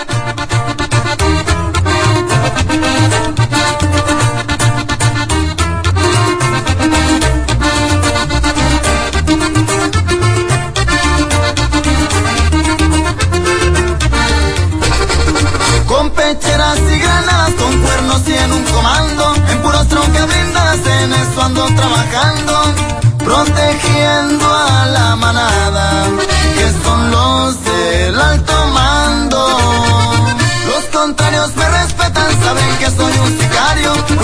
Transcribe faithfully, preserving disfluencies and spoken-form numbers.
Con pecheras y granadas, con cuernos y en un comando, en puros tronques blindadas, en eso ando trabajando, protegiendo a la manada, que son los del alto mando. Los contrarios me respetan, saben que soy un sicario,